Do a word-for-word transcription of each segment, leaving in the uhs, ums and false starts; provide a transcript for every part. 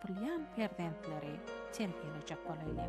ýetipilýän perzentleri terbiýelenjek bolýar.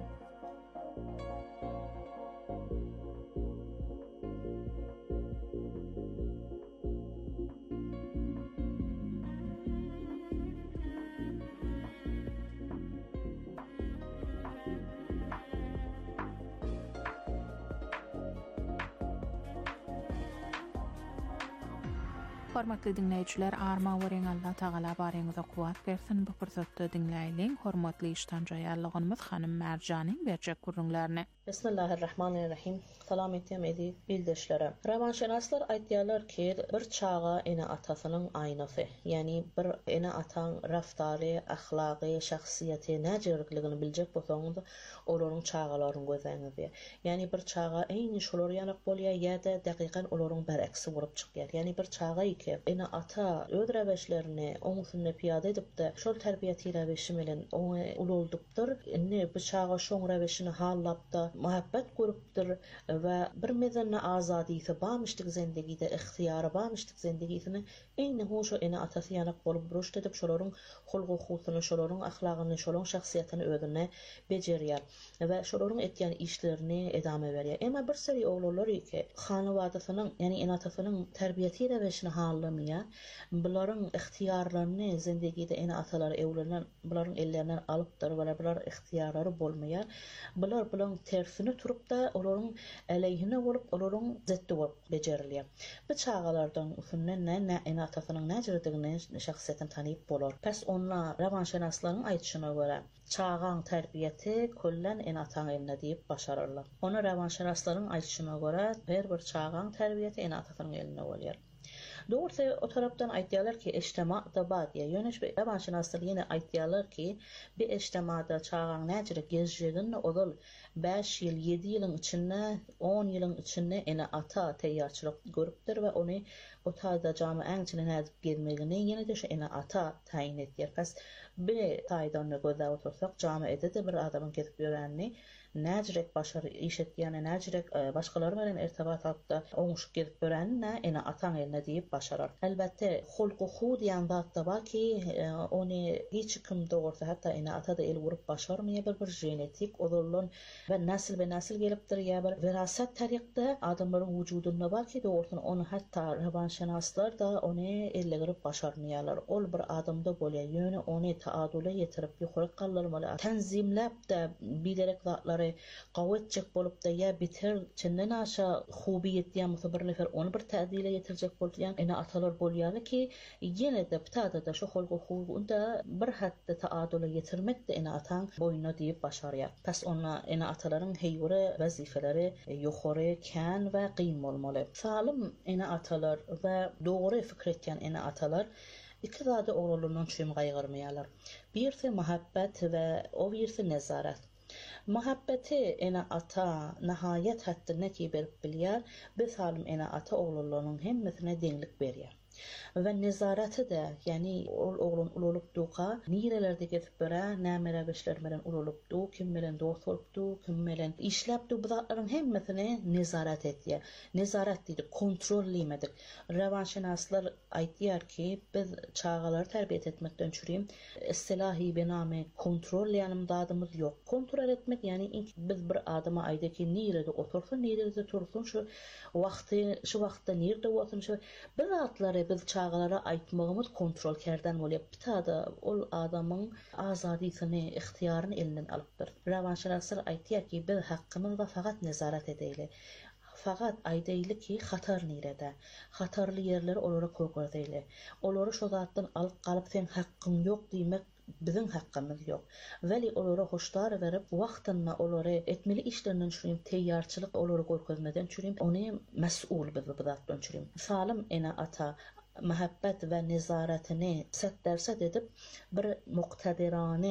Hormatly dinleýijiler, arma weren Allah Taala baryňyza kuwat bersin. Bu pursatda dinleýilen hormatly iştanjaýarlygymyz Hanym Merjanyň berjek gurrunlaryny. Bismillahirrahmanirrahim. Salam etýän edi bildeşlere. Rawanşenaslar aýtýarlar ki, bir çağa ene atasynyň aýnasy. Ýani bir ene ataň raftary, ahlaky, şahsiýeti näjirligini biljek bolsaňyz, olaryň çağalaryny gözeňizdir. Ýani bir çağa eýni şolar ýanak bolýar, ýa-da dakykan olaryň bereksi bolup çykýar. Ýani bir çağa ki, ene ata öz räweşlerini oňusyna piýada edipdi, şol terbiýeti räweşi bilen oňa ululdypdyr. Indi bu çağa şoň räweşini hallapdy, muhabbet görüpdir we bir mezenle azadysy barmyşdyk zendegide, ihtiýary barmyşdyk zendegisini eýni hoşa ene atasy ýanak bolup duruşdy edip şolaryň hulgy hususyny, şolaryň ahlagyny, şolaryň şahsiýetini özüne bejerýär we şolaryň etýän işlerini edame berýär. Emma bir seri oglanlar ki, hanawadasynyň, ýani ene atasynyň terbiýeti räweşini hallamaya, bularyň ihtiýarlaryny zendegide ene atalary ewlenen bularyň ellerinden alypdyr we bular ihtiýarlary bolmaýar. Bular bilen tersine turup da olaryň aleyhine bolup, olaryň zetdi bolup bejerilýär. Bu çağalardan usundan näme ene atasynyň näjirdigini şahsiýetini tanyp bolar. Pes onlar rawanşenaslaryň aýtýyşyna görä, çağaň terbiýeti kollen ene ataň eline diýip başararlar. Ona rawanşenaslaryň aýtýyşyna görä, her bir çağaň terbiýeti ene atasynyň eline bolýar. Doğrusu o taraftan aýtýarlar ki, eştema da badiýa. Ýöneş we rawanşenaslar ýene aýtýarlar ki, bir eştemada çağaň näjire gezjegini odal beş ýyl, ýedi ýylyň içinde, on ýylyň içinde ene ata teýýarçylyk görüpdir we ony o taýda jamaň içine nädip gelmegini ýene de şu ene ata taýin etýär. Pes bir taýdan gözä otursak, jamaýda da bir adamyň ketip ýörenini näjirek başary iş etýäni, näjirek başgaları bilen irtibat alypda oňuşyp gelip görenini ene ataň eline diýip başarar. Elbette hulky hud ýan zat da bar ki, ony hiç kim dogursa, hatda ene ata da el vurup başarmaýar, bir bir genetik odollan we näsil we näsil gelipdir, ýa bir wirasat tarykda adamlaryň wujudunda bar ki, dogursan onu hatda rawanşenaslar da ony elle girip başarmaýarlar. Ol bir adamda bolýar, ýöne ony taadula ýetirip ýokary galdyrmaly, tanzimlap da bilerek zatlary gawetjek bolup da ýa biter çenden aşa hubiýet ýa bir nefer onu bir taadile ýetirjek bolýan ene atalar bolýar ki, ýene de ptada da şu holgu hubunda bir hatda taadula ýetirmek de ene ataň boýuna diýip başarýar. Pes ona ene atalaryň heýwere wazifeleri ýokary, kän we gym bolmaly. Salim ene atalar we dogry fikir etýän ene atalar iki zady oglanlaryň çym gaýgyrmaýarlar. Birisi muhabbet we o birisi nezaret. Muhabbeti ene ata nihayet haddine ki berip bilýär, biz salim ene ata oglanlaryň hemmesine deňlik berýär. Ve nezareti de, yani oğlun ululupdu ka, nirelerde gezip bera, näme räweşler bilen ululupdu, kim bilen dost bolupdu, kim bilen işläpdi, bu zatlaryň hemmesine nezaret etýär. Nezaret diýdik, kontrollemedik. Rawanşenaslar aýtýar ki, biz çağalary terbiýet etmekden çürüýüm, istilahi bename kontrolleýänim dadymyz ýok. Kontrol etmek, yani biz bir adama aýda ki, nirede otursun, nirede tursun, şu wagty, şu wagtda nirede bolsun, şu bir zatlary biz çağalara aýtmagymyz kontrolkerden bolýar. Bitada ol adamyň azadysyny, ihtiýaryny elinden alypdyr. Rawanşenaslar aýtýar ki, biz hakkymyzda faqat nezaret edeyli. Faqat aýdaýly ki, hatar nirede. Hatarly ýerleri olara koýgazayly. Olary şo zatdan alyp galyp sen hakkyň ýok diýmek bizim hakkymyz ýok. Veli olara hoşdar berip wagtynda olary etmeli işlerinden çürüýüm, teýýarçylyk olary görkezmeden çürüýüm, ony mes'ul biz bu zatdan çürüýüm. Salim ene ata muhabbet ve nezaretini set derset edip bir muqtadirane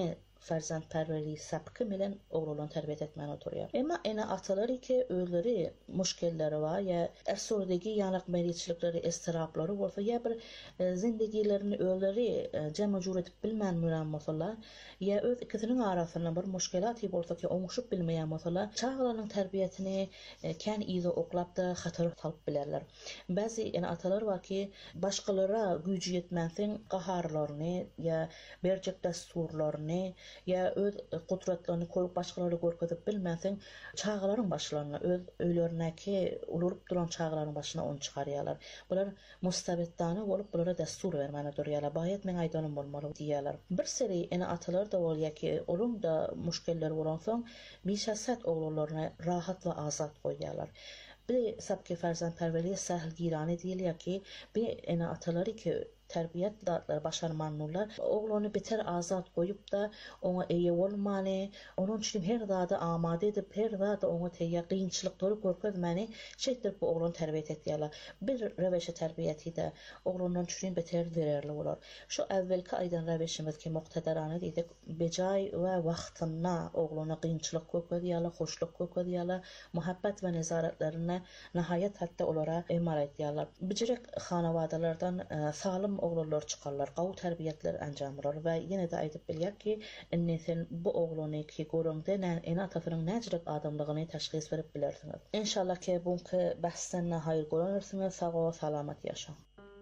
farzandperverliği sapkı bilen oğlulan terbiyet etmen oturuyor. Ama ene ataları ki ölleri muşkelleri var ya ersurdaki yanak meriçlikleri estirapları olsa ya bir e, zindegilerini ölleri e, cema cur etip bilmeyen mürammasalar ya öz ikisinin arasında bir muşkelat iyi olsa ki oňuşup bilmeyen masalar çağlarının terbiyetini e, kän izi oklap da hatır talıp bilerler. Bazı ene atalar var ki başkalara gücü yetmezsen qaharlarını ya bercek dasturlarını ya öz kudretlerini koyup başkaları görkezip bilmezsen çağların başlarına öz öýlerindäki ulurup duran çağların başına onu çıkarýarlar. Bular mustabettany bolup bulara dastur bermeni durýarlar. Bayet men aýdanım bolmaly diýerler. Bir seri ene atalar da bolýar ki olum da muşkeller bolan soň mişasat oğullarına rahat ve azat koyýarlar. Bir sabki farzandperverliğe sahil girani diýilýär ki bir ene ataları ki terbiyet dağıtları başarmanlılar oğlunu biter azat koyup da ona eye olmalı onun için her dağda amade edip her dağda ona teyya kıyınçılık doğru korkutmanı şeydir bu oğlunu terbiyet etdiler. Bir reveşe terbiyeti de oğlunun için beter vererli olur. Şu evvelki aydan reveşimiz ki muqtadarane dedik becay ve vaxtına oğluna kıyınçılık korkutdiler, hoşluk korkutdiler, muhabbet ve nezaretlerine nihayet hatta olara emar etdiler. Bicirek xanavadalardan e, sağlam oğullar çıkarlar, qaw terbiyetler anjamlar ve yine de aytıp bilýär ki, innesin bu oğluny ki görüňde ene atasının näçilik adamlygyny teşhis berip bilersiňiz. İnşallah ki buňky bahsden haýyr görürsiňiz, sag we salamat ýaşaň.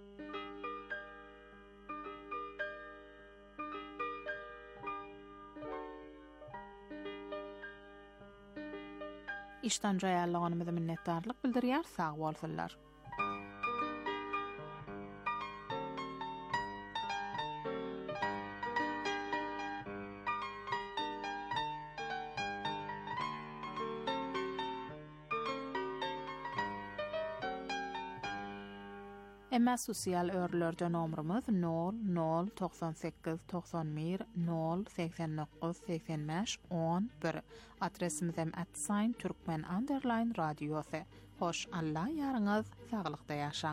İşten jaýarlygynymyza minnetdarlyk bildirýär, sag bolsunlar. Emma sosial örlerde nomrumuz nol nol doksan sekiz doksan bir nol seksen dokuz seksen beş on bir. Adresimiz hem at Türkmen underline radyosu. Hoş Allah yarınız sağlıkta yaşaň.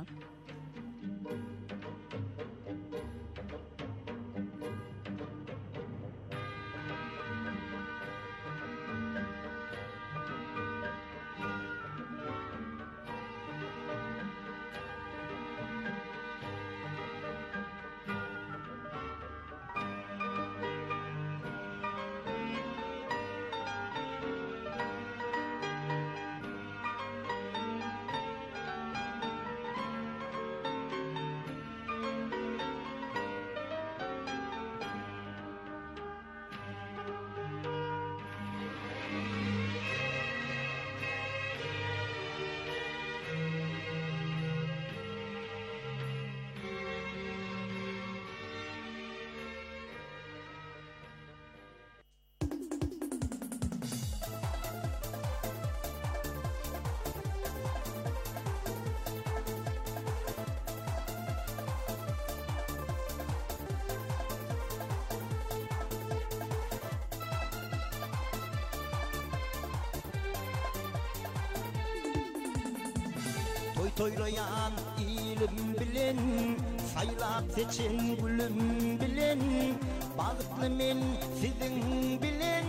Toylayan ilim bilen, saylap seçen gülüm bilen, bağıtlı men sizin bilen,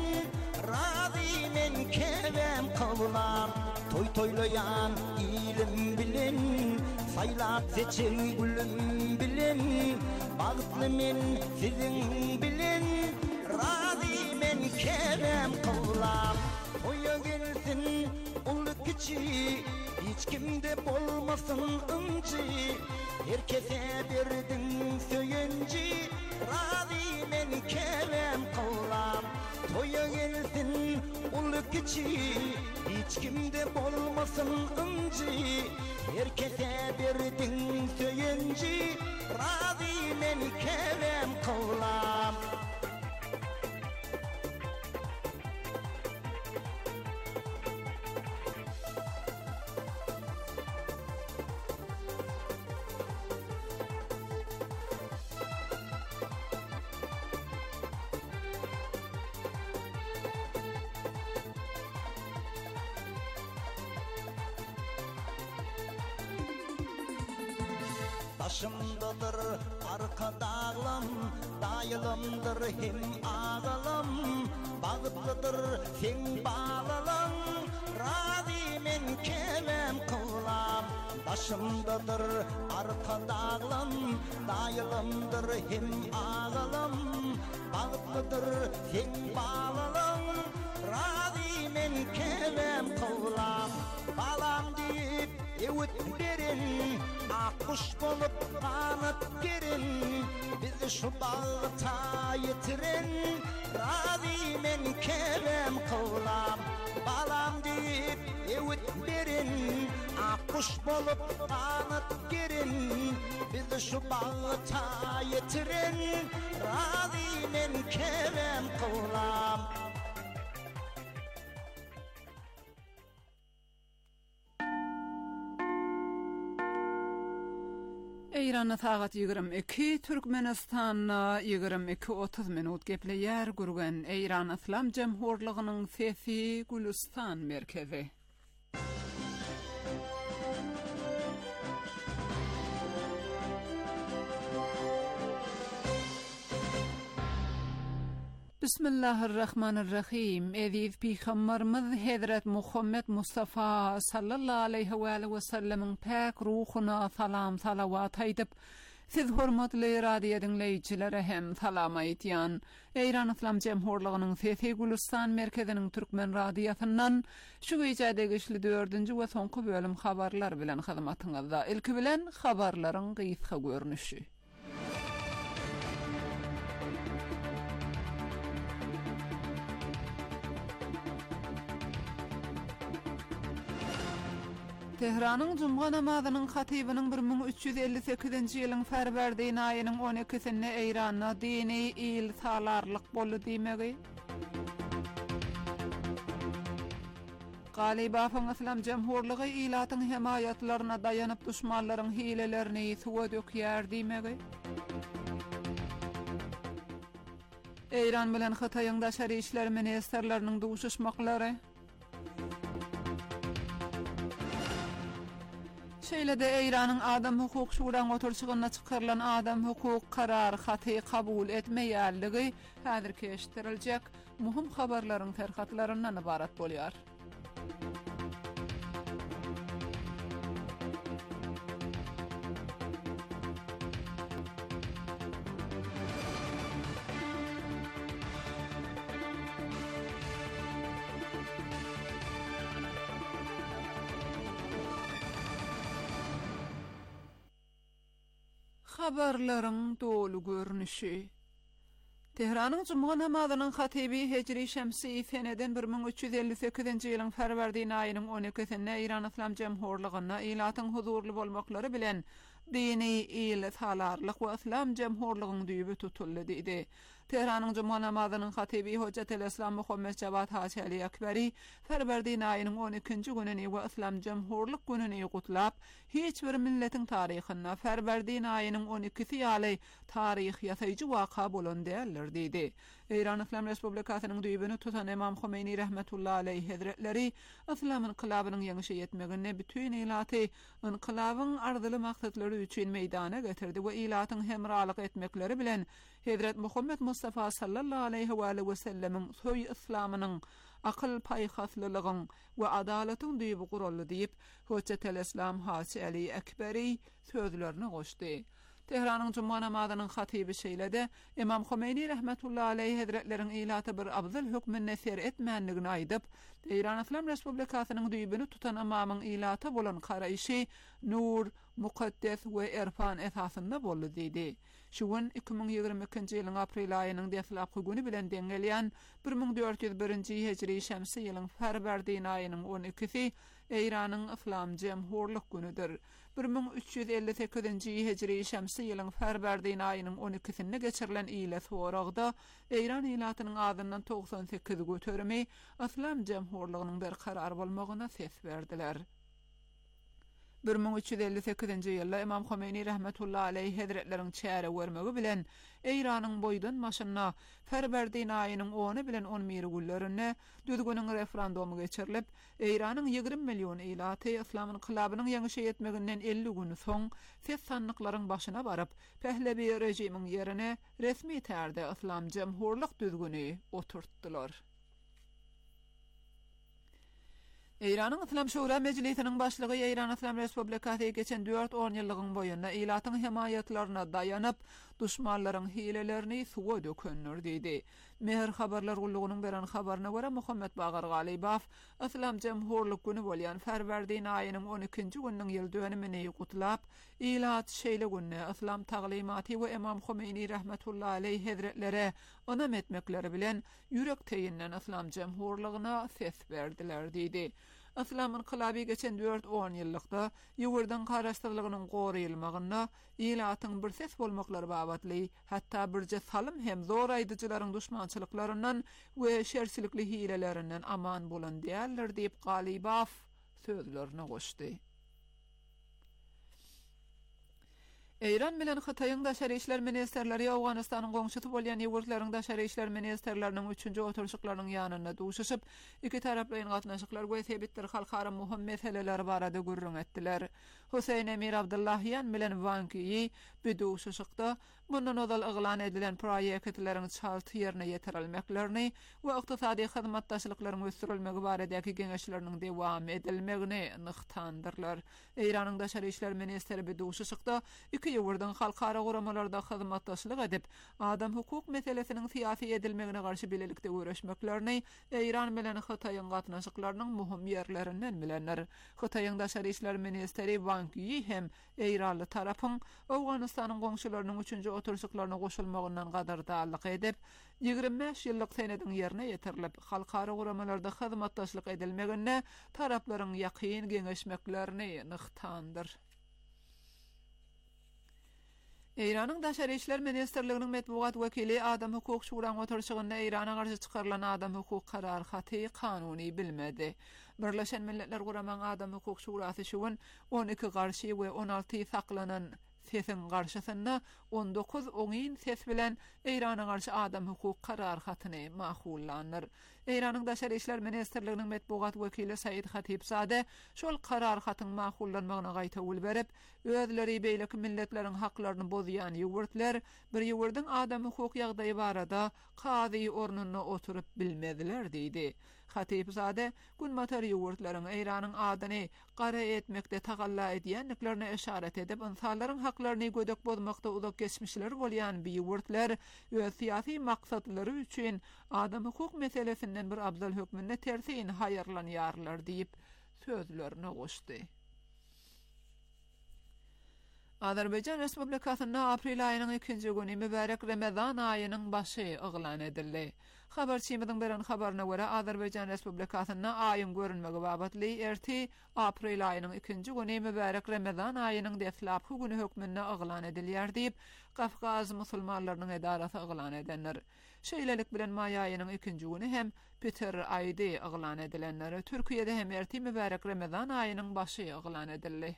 razı men kevem kavlar. Toy toylayan ilim bilen, saylap seçen gülüm bilen, bağıtlı men sizin bilen, razı men kevem kavlar. Toya gelsin ulu kiçi, hiç kimde bolmasın ıncı, herkese birdin söyünci, razı men kevem kavlam. Toya gelsin ulu kiçi, hiç kimde bolmasın ıncı, herkese birdin söyünci, razı men kevem kavlam. Başımdadır arka dağlam, dayılımdır hem ağalam, sen bağlalan razı men kelem kılam başımdadır arka dağlam dayılımdır hem ağalam bağıtlıdır sen bağlalan razı men kelem kılam balam deyip evut verin akkuş bolup kanıp girin biz şu bağıta yitirin razı men kelem kılam balam deyip evut verin akkuş bolup kanıp girin biz şu bağıta yitirin razı men kelem kılam. İran'a saat yigirmi iki, Türkmenistan'a yigirmi iki otuz minut gepleyer gurgen İran İslam Cemhurluğu'nun sesi Gülistan merkezi. Bismillahirrahmanirrahim. Aziz Peygamberimiz Hazret Muhammed Mustafa sallallahu aleyhi ve sellem'in pak ruhuna salam salavat aydıp siz hurmatly radio dinleyicilere hem salam aytyan. İran İslam Cemhurluğu'nun sesi Gülistan merkezinin Türkmen radyosundan şu gecede geçli dördüncü ve sonku bölüm habarlar bilen hizmetinizde. İlki bilen habarların kıyıska görünüşü. Tehran'ın Cuma namazynyň hatibining bir ming üç yüz elli sekizinji ýylyň Ferwerdiň aýynyň on ikisinde Eýranda dini il salarlyk boldy diýmegi. Galiba İslam Cemhurluğu ilatyň himayatlaryna daýanyp düşmanlaryň hilelerini suwa dökýär diýmegi. Eýran bilen Hataýyň daşary işler ministrleriniň duşuşmaklary. Şeýle-de Eýranyň Adam Hukuk Şurasyna oturşygyna çykarylan adam hukuk karary haty kabul etmeýärligi häzir keşdiriljek muhim habarlaryň terhatlaryndan ibarat bolýar. Habarlaryň dolu görnüşi. Tehranyň Cuma namazynyň hatibi Hecri Şemsi seneden bir ming üç yüz elli sekizinji ýylyň Ferwerdiň aýynyň on ikisinde İran İslam Cemhurluğyna ilatyň huzurly bolmaklary bilen dini il salarlyk we İslam Cemhurluğynyň düýbi tutuldy diýdi. Tehranyň Cuma namazynyň hatibi Hojjatul Islam Muhammed Jawad Haşali Akbari Ferwerdiň aýynyň on ikinji gününi we İslam Cemhurlyk gününi gutlap hiç bir milletiň taryhynda Ferwerdiň aýynyň on ikisi ýaly taryh ýasaýjy waka bolandylar diýdi. İran İslam Respublikasynyň düýbini tutan Imam Khomeini rahmetullahi aleyhi hazretleri İslam inqilabynyň ýeňişe ýetmegine bütün ilaty inqilabyň arzyly maksatlary üçin meýdana getirdi we ilatyň hemralyk etmekleri bilen Hazret Muhammed Mustafa sallallahu aleyhi ve sellem'in soy İslamynyň akıl paýhaslylygyň we adalatyň düýbi guruldy diýip Hojjatul Islam Haşali Akbari sözlerini goşdy. Tehranyň Cuma namazynyň hatibi şeýle-de Imam Khomeini rahmetullahi aleyhi hazretleriň ilaty bir abzyl hükmüne ser etmänligini aýdyp, İran İslam Respublikasynyň düýbini tutan imamyň ilaty bolan garaýşy nur, mukaddes we erfan esasynda boldy diýdi. Şu gün iki ming ýygrimi ikinji ýylyň aprel aýynyň deslepki güni bilen deňgelýän bir ming dört yüz birinji hejri şemsi ýylyň Ferwerdiň aýynyň on ikisi Eýranyň İslam Cemhurlyk günüdir. bir ming üç yüz elli sekizinji hejri şemsi ýylyň Ferwerdiň aýynyň on ikisinde geçirilen ýyla soragda Eýran ilatynyň adyndan doksan sekiz göterimi İslam Cemhurlygynyň bir karar bolmagyna ses berdiler. bir ming üç yüz elli sekizinji ýylda Imam Khomeini rahmetullahi aleyhi hazretleriň çäre bermegi bilen Eýranyň boýdan maşyna Ferwerdiň aýynyň ony bilen on bir günlerine düzgünüň referendumy geçirilip, Eýranyň ýygrimi million ilaty İslam inqilabynyň ýeňişe ýetmeginden elli gün soň ses sanlyklaryň başyna baryp, Pehlevi rejimiň ýerine resmi tärde İslam Cemhurlyk düzgüni oturtdylar. Eýranyň Islam Şura Mejlisiniň başlygy Eýran Islam Respublikaty geçen dört on ýyllygyň boýunda ilatyň himayatlaryna daýanyp duşmanlaryň hilelerini suwa dökünür diýdi. Mehr habarlar gullugynyň beren habaryna görä Muhammed Bagar Galybaw Islam Jemhurlyk güni bolýan Ferwerdiň aýynyň on ikinji günniň ýyl dönümini gutlap, ilat şeýle günne Islam taglimaty we Imam Khomeini rahmetullahi aleyh hazretlere onam etmekleri bilen ýürek teýinden Islam Jemhurlygyna ses berdiler diýdi. Islamyň kylaby geçen dört on ýyllykda ýugurdan garaşdyrlygynyň goraýylmagyna, ilatyň bir ses bolmaklary babatly, hatda birje salym hem zor aýdyjylaryň duşmançylyklaryndan we şersilikli hilelerinden aman bolan diýerler diýip Galybaw sözlerine goşdy. Eýran bilen Hytaýyň daşary işler ministerleri Awganystanyň goňşusy bolýan ýurtlaryň daşary işler ministerleriniň üçünji oturuşyklarynyň ýanyna duşuşyp, iki taraplyň gatnaşyklar we sebitler halkara muhim meseleler barada gurrun etdiler. Husayn Emir Abdullahyan bilen Wang Yi bu duşuşykda bundan odal yglan edilen proýektleriň çalty ýerine ýetirilmeklerini we ykdysady hyzmatdaşlyklaryň ösdürilmegi baradaki geňeşleriniň dewam edilmegini nyktandyrlar. Eýranyň daşary işler ministeri bu duşuşykda iki ýurtdan halkara guramalarda hyzmatdaşlyk edip, adam hukuk meselesiniň siýasy edilmegine garşy bilelikde görüşmeklerini Eýran bilen Hytaýyň gatnaşyklarynyň muhim ýerlerinden bilenler. Hytaýyň daşary işler ministeri Wang Yi hem Eýranly tarapyň Awganystanyň goňşularynyň üçünji oturuşyklaryna goşulmagyndan gadardalyk edip, ýygrimi beş ýyllyk senediň ýerine ýetirilip, halkara guramalarda hyzmatdaşlyk edilmegine taraplaryň ýakyn geňeşmeklerini nyktandyr. Eýranyň daşary işler ministerliginiň medbugat wekili Adam hukuk şuraň oturuşygynda Eýrana garşy çykarylan adam hukuk karary haty kanuny bilmedi. Birleşen Milletler Guramaň Adam hukuk şurasy şuwun on iki garşy we on alty saklanan sesin garşysynda on dokuz oňyn ses bilen Eýrana garşy adam hukuk karary hatyny mahullandyr. Eýranyň daşary işler ministerliginiň medbugat wekili Said Hatipzade şol karar hatyň mahullanmagyna gaýta ul berip, özleri beýleki milletleriň haklaryny bozýan ýurtlar bir ýurtdan adam hukuk ýagdaýy barada kady ornuny oturup bilmediler diýdi. Hatipzade gün matar ýurtlaryň Eýranyň adyny gara etmekde tagalla edýänliklerine işaret edip, insanlaryň haklaryny gödek bozmakda uzak geçmişler bolýan bu ýurtlar öz syýasy maksatları üçin adam hukuk meselesinden bir abdal hökmüne tersiň haýyrlanýarlar diýip sözlerine goşdy. Azerbaycan Respublikasyna aprel aýynyň ikinji güni mübarek Ramazan aýynyň başy yglan edildi. Habarçymyzyň beren habaryna görä Azerbaycan Respublikasyna aýyň görünmegi babatly erti aprel aýynyň ikinji güni mübarek Ramazan aýynyň deslapky güni hökmüne yglan edilýär diýip Kafkaz musulmanlarynyň edarasy yglan edenler. Şeýlelik bilen may aýynyň ikinji güni hem Peter aýdy yglan edilenler. Türkiýede hem erti mübarek Ramazan aýynyň başy yglan edildi.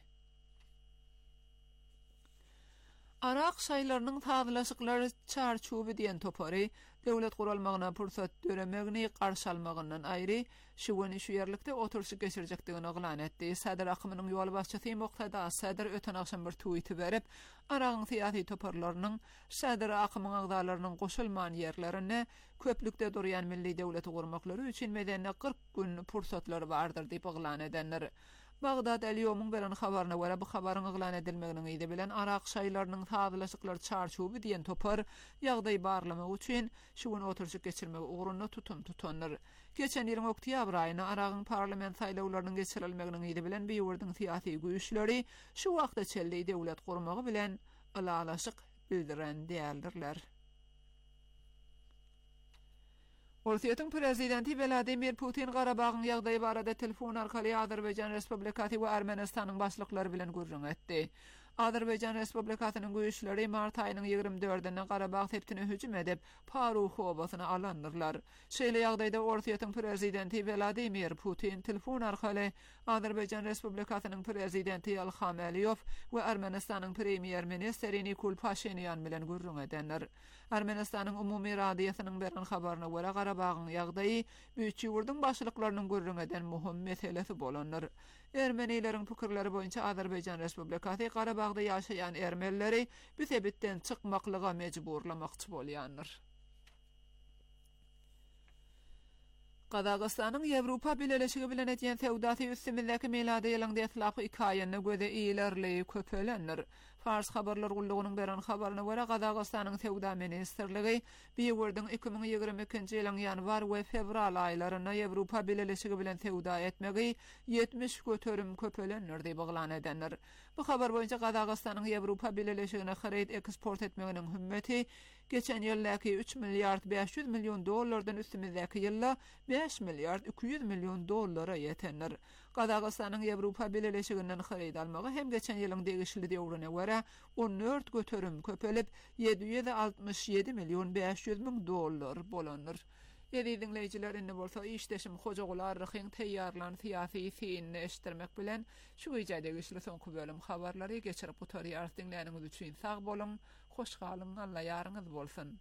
Arak şaýlarynyň tazylaşyklary çarçuby diýen topary döwlet guralmagyna pursat döremegini garşy almagyndan aýry şu güni şu ýerlikde oturuşy geçirjekdigini yglan etdi. Sadr akymynyň ýol başçysy Moktada Sadr öten akşam bir tweet berip, Aragyň syýasy toparlarynyň Sadr akymyň agdalarynyň goşulman ýerlerine köplükde durýan milli döwleti gurmaklary üçin medeni kırk gün pursatlary bardyr diýip yglan edenler. Bagdad el-Yom'un beren habaryna görä bu habaryň yglan edilmeginiň ýyly bilen Arak şaýlarynyň tazylaşyklary çarçuby diýen topar ýagdaý barlamak üçin şu gün oturuşyk geçirmek ugrunda tutum tutanlar. Geçen ýylyň oktýabr aýyna Aragyň parlament saýlawlarynyň geçirilmeginiň ýyly bilen bu ýurdun syýasy güýçleri şu wagtda çelli döwlet gurmagy bilen alalaşyk bildiren diýerler. Russiýanyň prezidenti Vladimir Putin Garabagyň ýagdaýy barada telefon arkaly Azerbaýjan Respublikaty we Ermenistanyň başlyklary bilen gurrun etdi. Azerbaýjan Respublikasynyň güýçleri mart aýynyň ýygrimi dördünde Garabag septine hüjüm edip Paruh obasyny alandyrlar. Şeýle ýagdaýda Russiýanyň prezidenti Vladimir Putin telefon arkaly Azerbaýjan Respublikasynyň prezidenti Ilham Aliýew we Ermenistanyň premier ministri Nikol Pashinyan bilen gurrun edenler. Ermenistanyň umumy radiýasynyň beren habaryna görä Garabagyň ýagdaýy büyük ýurdun başlyklarynyň gurrun eden muhim meselesi bolanlar. Ermenileriň pikirleri boýunça Azerbaýjan Respublikaty Garabagda ýaşaýan ermenileri bu sebepden çykmaklyga mejburlamakçy bolýanlar. Qazaqstan'ın Avrupa Birleşigi bilen etýän sewdaty üstümindäki milady ýylyňda ýatlaky ikaýanyna göze ilerleýi köpelenir. Fars habarlar gullugynyň beren habaryna görä Qazaqstanyň sewda ministrligi biýerden iki bin ýygrimi ikinji ýylyň ýanwar we fevral aýlaryna Avrupa Birleşigi bilen sewda etmegi ýetmiş göterim köpelenir diýip baglan edenler. Bu habar boýunça Qazaqstanyň Avrupa Birleşigine xarit eksport etmeginiň hümmeti geçen ýyldaky üç milliard beş yüz milyon dollardan üstümizdeki ýylla beş milliard iki yüz milyon dollara ýetenir. Qazaqstanyň Avrupa Birleşiginden xarit almagy hem geçen ýylyň degişli döwrüne görä on dört göterim köpelip yedi yüz altmış yedi milyon beş yüz ming dollar bolanır. Ýa-da dinleýijiler indi bolsa işdeşim hojagular ryhyň teýýarlan syýasy fiýinni eşitdirmek bilen şu ýerde geçýär soňky bölüm habarlary geçirip oturýar dinläniňiz üçin sag bolun, hoş galyň, Allah ýaryňyz bolsun.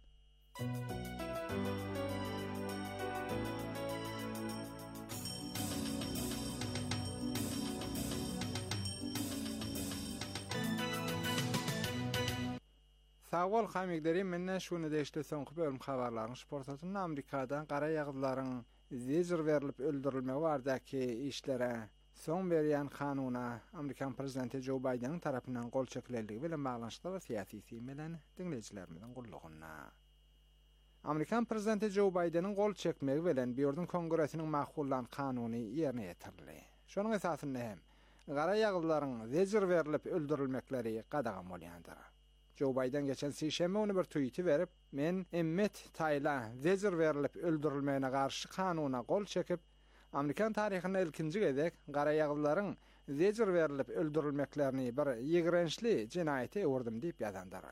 Sağol hamigleri menne şunu deşli soňky bölüm habarlaryň sportatyny Amerikadan gara ýagdylaryň zejir berilip öldürilmegi bardaky işlere soň berýän kanuna Amerikan prezidenti Joe Biden tarapyndan gol çekileldigi bilen baglanşykda syýasy siýmelen dinleýijilerimizden gullugyna. Amerikan prezidenti Joe Bidenin gol çekmegi bilen biýerden Kongresiniň makhullanan kanuny ýerine ýetirildi. Şonuň esasynda hem gara ýagdylaryň zejir berilip öldürilmekleri qadagam bolýandyr. Joe Biden geçen sişeme onu bir tweet'i verip, men Emmet Tayla zejir berilip öldürilmegine karşı kanuna gol çekip, Amerikan tarihinde ilkinci gezek gara ýagdylaryň zejir berilip öldürilmeklerini bir ýigrençli jinayete ewirdim diýip ýazandyr.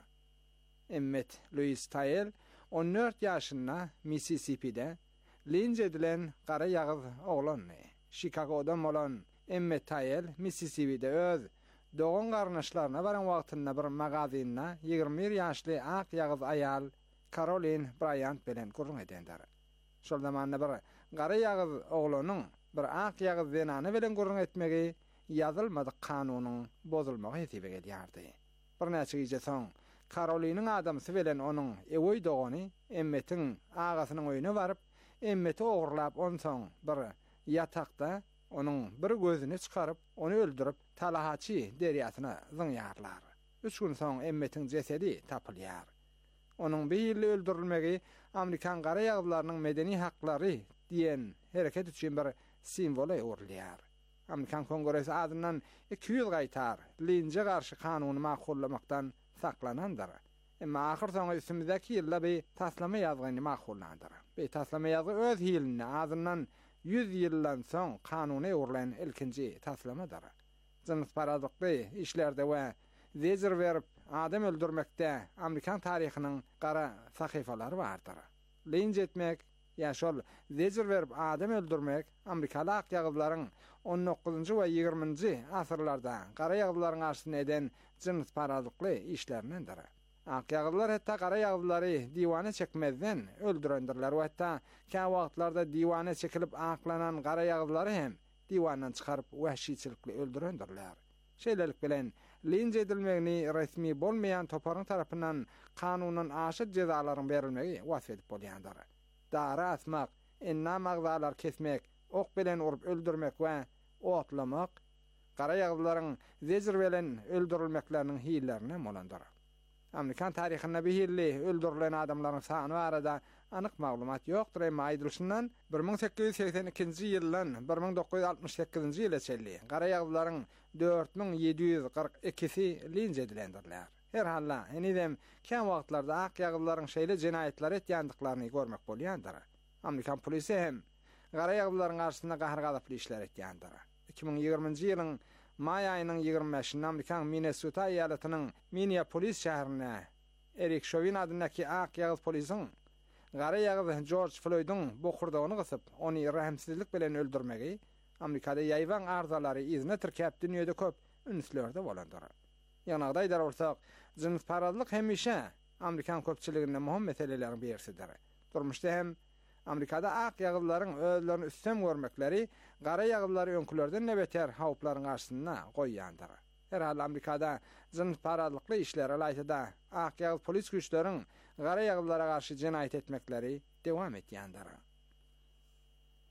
Emmet Louis Tayl on dört ýaşynda Mississippi'de linç edilen gara ýagdy oglanny. Chicago'dan bolan Emmet Tayl Mississippi'de öz doğun garnaşlarına baran wagtynda bir magazinna ýygrimi bir ýaşly ak ýagyd ayal Caroline Bryant bilen gurrun edendir. Şol zamanda bir gara ýagyd oglanyň bir ak ýagyd zenany bilen gurrun etmegi ýazylmady kanunyň bozulmagy hesebe gelýärdi. Bir näçe ýyl soň Caroline'ň adamsy bilen onuň ewoý dogany Emmet'iň agasynyň öýüne baryp Emmet'i ogurlap onsoň bir ýatakda onuň bir gözüni çykaryp onu öldürip Talahaçi derýasyna zyňýarlar. Üç gün soň Emmet'iň jesedi tapylýar. Onuň beýle öldürilmegi Amerikan gara ýagdylarynyň medeni haklary diýen hereket üçin bir simwol ýurlýar. Amerikan Kongresi adyndan iki yüz gaýtar linje garşy kanuny makullamakdan saklanandyr. Emma ahir soňy üstümizdäki ýylda bir taslama ýazgyny makullandyr. Bir taslama ýazgy öz hilini adyndan yüz ýyldan soň kanuny ýurlan ilkinji taslamadyr. Jyns paradokly işlerde we zejir berip adam öldürmekde Amerikan tarihiniň gara sahyfalary bardyr. Linç etmek ýa şol zejir berip adam öldürmek Amerikalı ak ýagdylaryň on dokuzunjy we ýygrimiňji asyrlarda gara ýagdylaryň arşyny eden jyns paradokly işlerindendir. Ak ýagdylar hatda gara ýagdylary diwana çekmezden öldürendirler we hatda kä wagtlarda diwana çekilip aklanan gara ýagdylary hem diwandan çykaryp wahşiçilikli öldürendirler. Şeýlelik bilen linç edilmegini resmi bolmaýan toparyň tarapyndan kanunyň aşyk jezalaryň berilmegi wasf edip bolýandyr. Dara atmak, enna magzalar kesmek, ok bilen urup öldürmek we otlamak gara ýagdylaryň zejir bilen öldürilmekleriniň hillerini molandyr. Amerikan tarihinde bihilli öldürülen adamların sany barada anyk maglumat ýokdur, emma aýdylşyndan bir ming sekiz yüz seksen ikinji ýyldan bir ming dokuz yüz altmış sekizinji ýyla çelli gara ýagdylaryň dört bin yedi yüz kırk ikisi linç edilendirler. Her halla enidem kem wagtlarda ak ýagdylaryň şeýle jinayetler etýändiklaryny görmek bolýandyr. Amerikan polisi hem gara ýagdylaryň garşysynda gahr galyply işler etýändir. iki bin ýygrimiňji ýylyň may aýynyň ýygrimi beşinde Amerikan Minnesota ýalatynyň Minneapolis şäherine Eric Chauvin adyndaky ak ýagdy polisiň gara ýagdy George Floyd'un bokurdagyny gysyp, onu rahimsizlik bilen öldürmegi Amerikada ýaýban arzalary izne tirkäp dünýede köp ünsürlerde bolandyr. Ýanagda aýdar bolsak, jyns paradlyk hemişe Amerikan köpçiliginde muhim meseleleriň birisidir. Durmuşda hem Amerikada ak ýagdylaryň özlerini üstem görmekleri gara ýagdylary öňkülerden nebeter hawplaryň garşysyna goýýandyr. Her hal Amerikada jyns paradlykly işlere laýtyda ak ýagdy polis güýçleriň gara ýagdylara garşy jinayet etmekleri dewam etýändir.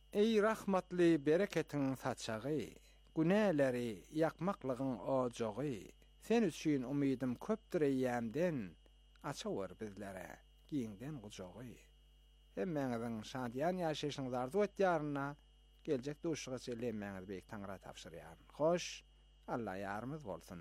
Ey rahmatly bereketin saçağı, günäleri yakmaklığın ojağı. Sen üçün umidim köpdür eýämden, açawar bizlere giňden gujagy. Hemmeňiziň şadyan ýaşaşyňyzy arzu etýärna, geljek duşyga çelmeňiz beýik taňra tapşyrýar. Hoş, Allah ýarymyz bolsun.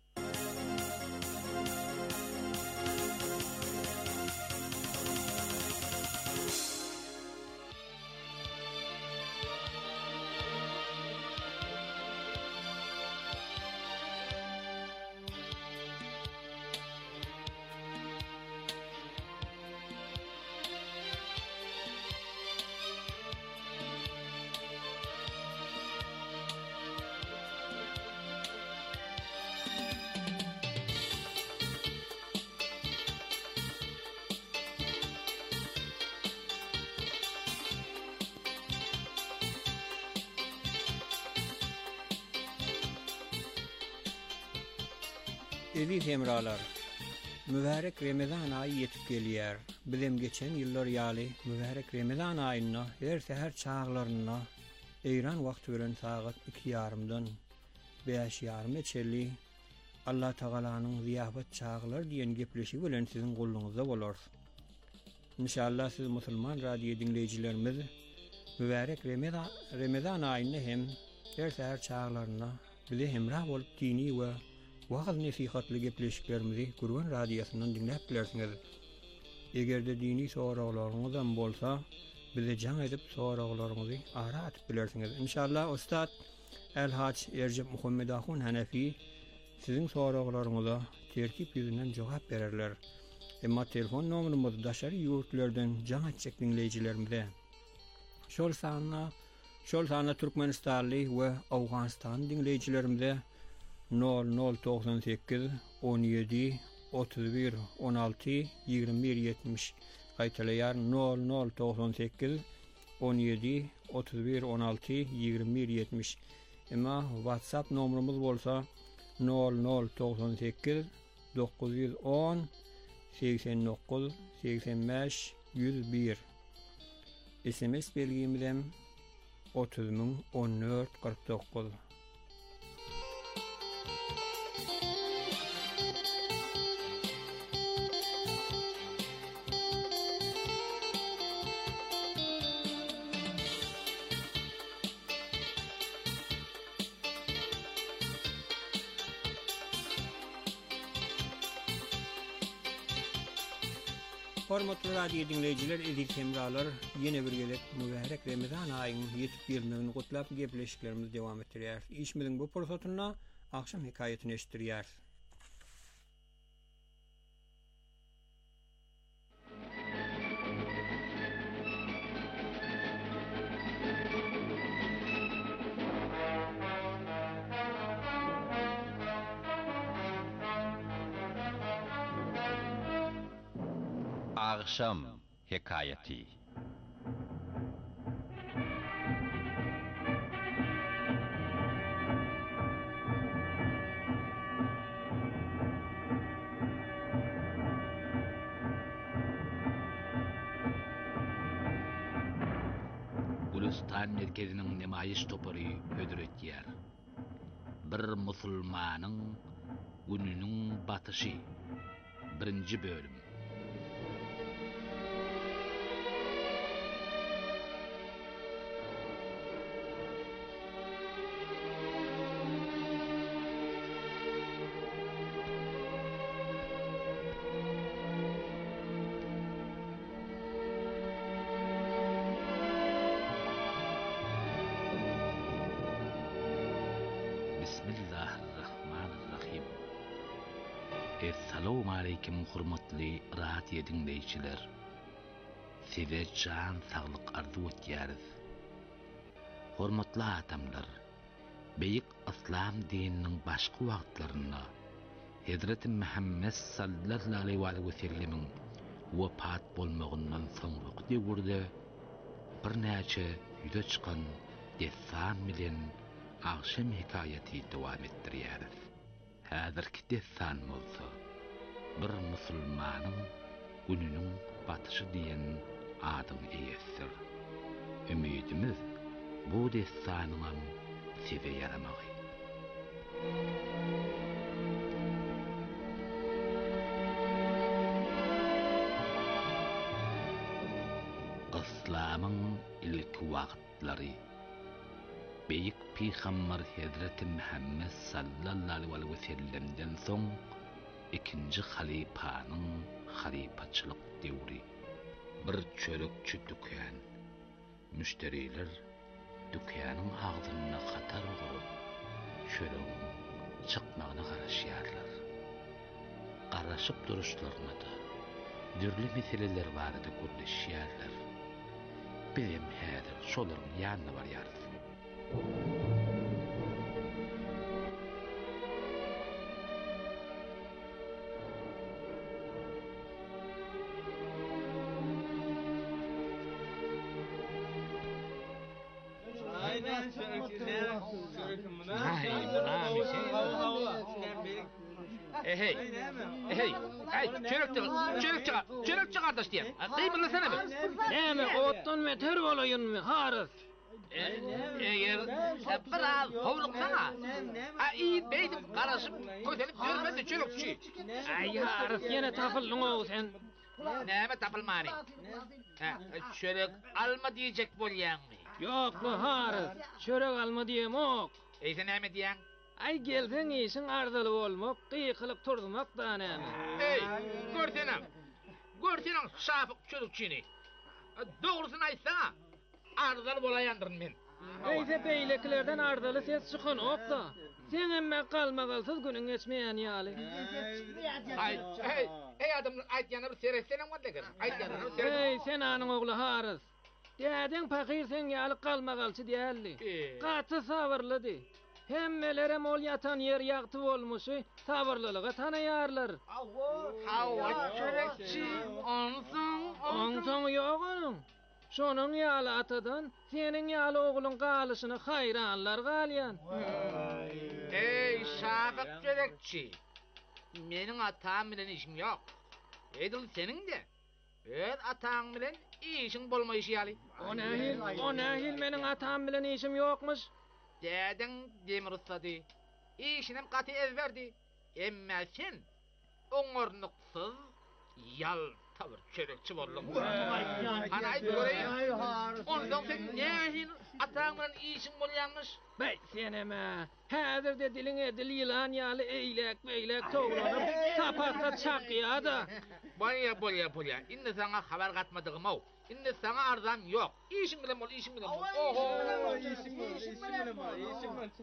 Eziz hemralar, mübarek Ramazan ayı yetip gelýär. Bizim geçen ýyllar ýaly mübarek Ramazan aýyna her seher çağlaryna eýran wagt gören saat iki ýarymdan beş ýarym geçeli Allah Tagalanyň ziýafat çağlar diýen gepleşi bilen siziň goluňyzda bolar. İnşallah siz musulman radio dinleýijilerimiz mübarek Ramazan Ramazan aýyna hem her seher çağlaryna bize hemrah bolup dini we wagt nesihatly gepleşiklerimizi Gurban radiosynyň dinläp bilersiňiz. Egerde dini soraglaryňyz bolsa, bize jaň edip soraglaryňyzy ara atyp bilersiňiz. İnşallah Ustad Elhaç Erjep Muhammedahun Hanefi siziň soraglaryňyza terkip ýüzünden jogap bererler. Emma telefon nomerymyz daşary ýurtlardan jaň etjek dinleýijilerimize. Şol sana, şol sana Türkmenistanly we Awganistan dinleýijilerimize nol nol doksan sekiz on yedi otuz bir on altı yirmi bir yetmiş aytalayar nol nol doksan sekiz on yedi otuz bir on altı yirmi bir yetmiş. Ama WhatsApp nomerimiz bolsa nol nol doksan sekiz dokuz yüz on seksen dokuz seksen beş yüz bir. S M S belgimizem otuz ming on dört kırk dokuz. Hormatly radio dinleyijiler, eziz hemralar, ýene bir gelek mübarek Ramazan aýynyň ýetip gelmegini gutlap gepleşiklerimiz dowam etdirýär. Işmiň bu pursatyna akşam hekaýatyny eşitdirýär. Akşam hekayeti. Gulistan merkeziniň nemaýiş topary hödüretýär. Bir musulmanyň gününiň batyşy. Birinji bölüm. Bismillahirrahmanirrahim. Assalamu alaykum hormatly radio dinleýijiler. Size can saglyk arzu etýäris. Hormatly adamlar, beýik islam dininiň başga wagtlaryna Hazrat Muhammed sallallahu aleyhi ve sellemiň wafat bolmagyndan soňky gurda bir näçe ýüze çykan dessan bilen akşam hekaýaty dowam etdirýäris. Häzirki dessan bolsa bir musulmanyň gününiň batyşy diýen adyny eýesdir. Ümidimiz bu destanıňam size yaramagy. İslamyň ilki wagtlary Beýik Peygamber Hazreti Muhammed sallallahu aleyhi ve sellemden soň ikinji halifanyň halipaçylyk döwri. Bir çörükçü dükän. Müşteriler dükanyň agzyna qatar gurup çörügiň çykmagyna garaşýarlar. Garaşyp duruşlaryna da dürli meseleler barada görüşýärler. Bizim häzir şolaryň ýanyna barýarys. Hey hey hey hey çörek çörek çörek kardeş diye. Kıyımlasana be. Näme otdan meter bolayınmy harys? Eger biraz howluksana. Ha iyi beýdim garaşyp kötelip ýörmedi çörükçi. Ay harys ýene tapyldyň o sen. Näme tapylmany? Ha çörek alma diýjek bolýanmy? Ýok harys, çörek alma diýemok. Eýse näme diýen? Ay gelsen işin ardaly bolmak, gyýkylyp turmak da näme? Ey, görsenem. Görsenem şapyk çörükçini. Dogrusyny aýtsana. Ardaly bolaýandyryn men. Eýse beýleklerden ardaly ses çykanok da. Sen emme galmagalsyz günüň geçmeýän ýaly. Ay, hey, hey adam aýtýany bir seresenem bolýar. Aýtýany bir Ey sen anyň ogly harys. Däden pakir sen ýaly galmagalçy diýerli. Gaty sabırlydy. Hemmelere mol yatan yer ýagty bolmuşy sabırlylyga tanaýarlar. Hawa çörekçi onsun onsun ýok onuň. Şonuň ýaly atadan seniň ýaly ogluň galyşyny haýranlar galýan. Ey şapyk çörekçi. Meniň atam bilen işim ýok. Edil seniň de. Öz ataň bilen işiň bolmaýşy. O nähil, o nähil meniň atam bilen işim ýokmuş. Däden demir ustady. İşinem gaty ezberdi. Emma sen oňornuksyz ýal tabir çörekçi boldun. Ana aýt göreýin. Ondan sen nähil ataň bilen işiň bolýanmyş? Bey seneme. Häzir de diliň edil ýylan ýaly eýlek beýlek togranyp tapatda çakýada. Bolýa bolýa bolýa. Indi sana habar gatmadygym o. Indi sana arzam ýok. İşiň bilen bol, işiň bilen bol. Oho, işiň bilen, işiň bilen bol, işiň bilen.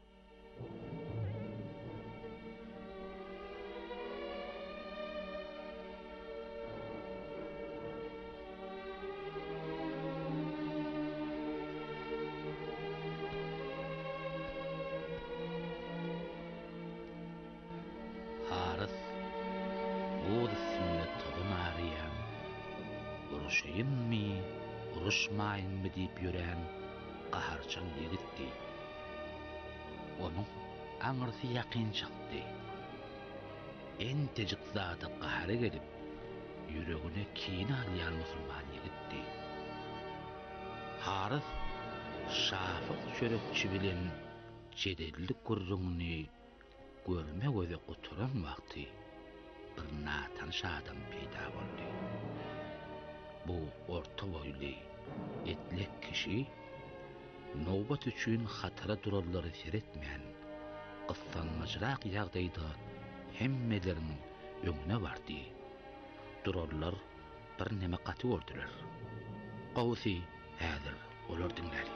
Harys bu sünnet togun aryan. Uruşayımmy, uruşmaýynmy diýip ýören gaharçan ýigitdi. Onuň aňyrsy ýakyn çykdy. En tejik zady gahary gelip, ýüregine kine alýan musulman ýigitdi. Harys şafyk çörekçi bilen jedellik gurrunny görme göze oturan wagty bir natanyş adam peýda boldy. Bu orta boyly, etlek kişi nowbat üçin hatara durarlary seretmän, gyssanmajrak ýagdaýda hemmeleriniň öňüne bardy. Durarlar bir neme gaty gördüler. Gowsy häzir olar diňlädi.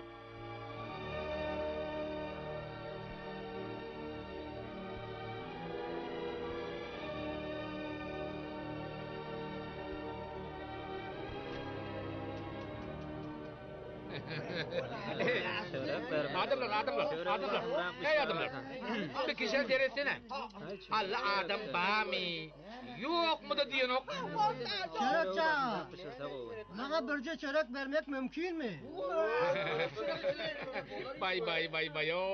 Adamlar, adamlar, adamlar. Hey adamlar. Bir kişi deresene. Allah adam bami. Yok mu da diyen ok? Çörek çağa. Bana birce çörek vermek mümkün mü? Bay bay bay bay o.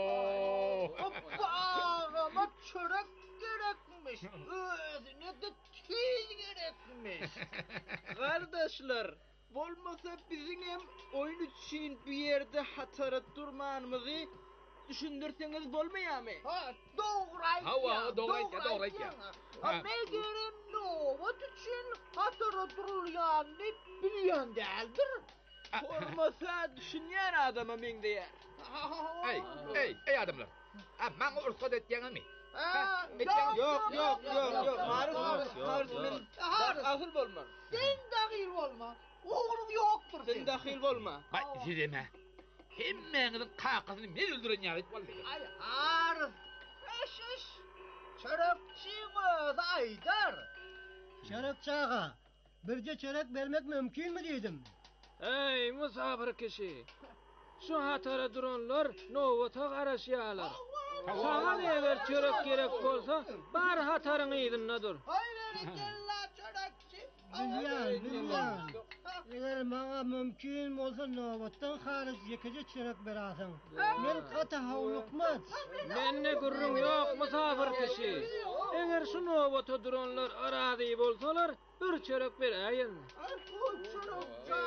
Ama çörek gerekmiş. Özüne de tüy gerekmiş. Kardeşler, Bolmasa bizim hem oyun için bir yerde hatarat durmanımızı düşündürseniz bolmayamı? Ha, doğru ayt. Ha, doğru ayt ya, doğru ayt ya. Ama gerim no, what için hatarat durulyan ne biliyorsun değildir? Olmasa düşünyen adama mende ya. Ey, ey, ey adamlar. Ha, bana ursat ettiğin mi? Ha, yok, yok, yok, yok. Harus, harus, harus. Ben ahıl bolma. Sen dahil olma. Oğlum yoktur. Sen dahil olma. Bak, sizeme. Hemmenizin kakasını ne öldüren yağıt vallahi. Ay, harus. Eş, eş. Çörükçüğüz Aydar. Çörek çağa. Birce çörek vermek mümkün mü dedim? Ey musafir kişi. Şu hatara duranlar novata qarasyalar. Sana ne ver çörek gerek bolsa, bar hatarın ýerinde dur. Hayır, gella çörekçi. Bilyan, bilyan. Eğer bana mümkün olsa novattan hariç yekece çörek berasın. Men kata havlukmaz. Men ne gurrun yok musafir kişi. Eğer şu novata duranlar arady bolsalar, bir çörek berýän. Ay, bu çörek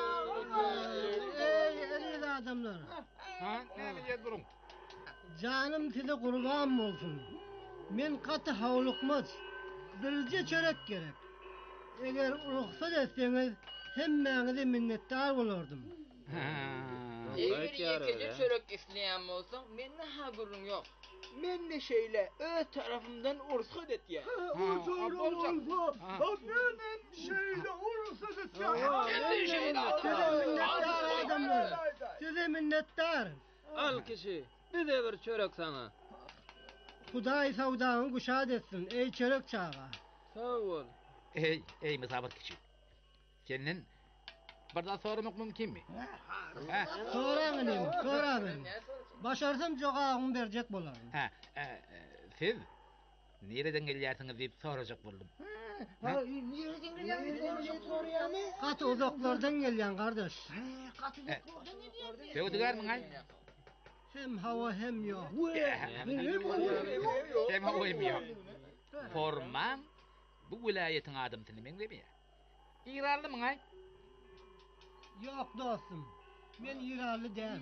Ey, ey adamlar. Ha, ne bileyim durun. Canım size kurban olsun. Men katı havlukmaz. Birce çörek gerek. Eğer ruhsat etseniz hemmenize minnettar olurdum. Eğer yekece çörek isteyen olsan, men ne hagurum yok. Men de şeyle öz tarafımdan ursat et ya. Ursat olsa. Benim şeyle ursat et ya. Kendi şeyle. Size minnettar adamlar. Size minnettar. Al kişi, bir de bir çörek sana. Huday savdağın kuşat etsin ey çörek çağa. Sağ ol. Ey, ey misafir kişi. Senin bir daha sormak mümkün mi? Ha? Soranım, soranım. Başarsam cevabımı verecek bolarım. Ha, e, e, siz nereden geliyorsunuz deyip soracak buldum. Ha, nereden geliyorsun soruyor mu? Katı uzaklardan gelen kardeş. Katı uzaklardan geliyor. Sevdiler mi ay? Hem hava hem yok. Hem hava hem yok. Forman bu vilayetin adamsını men de mi ya? İrarlı mı ay? Yok dostum. Ben İranlı değilim.